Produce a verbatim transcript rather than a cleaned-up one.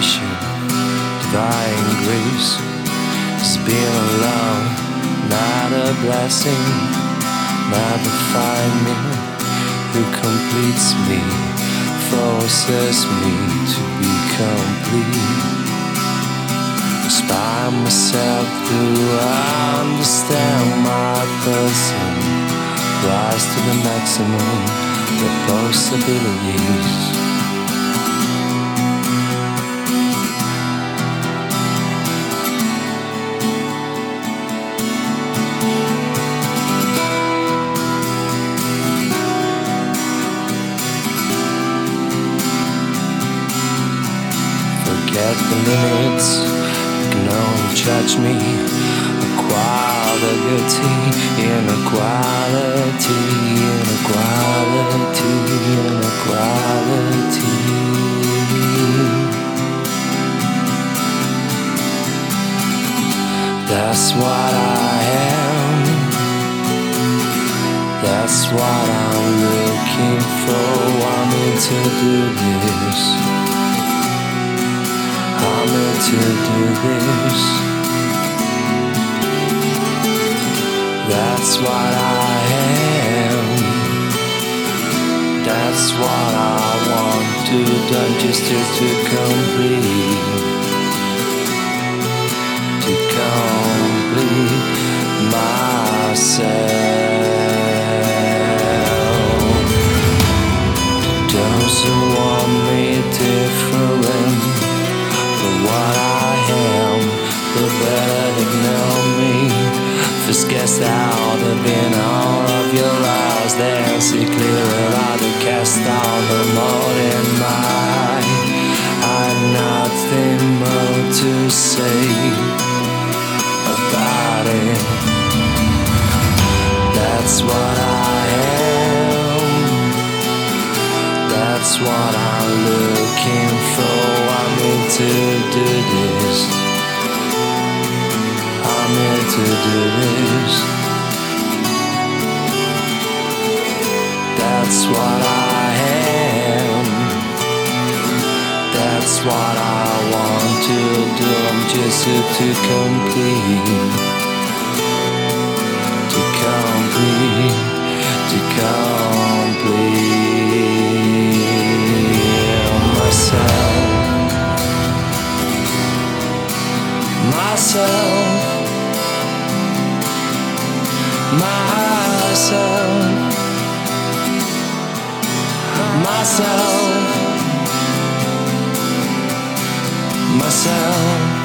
salvation, divine grace. It's been alone, not a blessing, not the finding who completes me, forces me to be complete. Inspire myself to understand my person, rise to the maximum, the possibilities. Forget the limits, you can only judge me. Equality, inequality, inequality, inequality. That's what I am. That's what I'm looking for. Want me to do this? I'm meant to do this. That's what I am. That's what I want to do, just to, to complete, to complete myself. Those who want me different from what I am, the better they know me. First guessed out of in all of your eyes, then see clearer how to cast all the mold in mine. I've nothing more to say about it. That's what I am. That's what I'm looking for. I need to do this. I'm here to do this. That's what I am. That's what I want to do. I'm just here to complete, to complete, to complete myself, myself. Myself, myself, myself.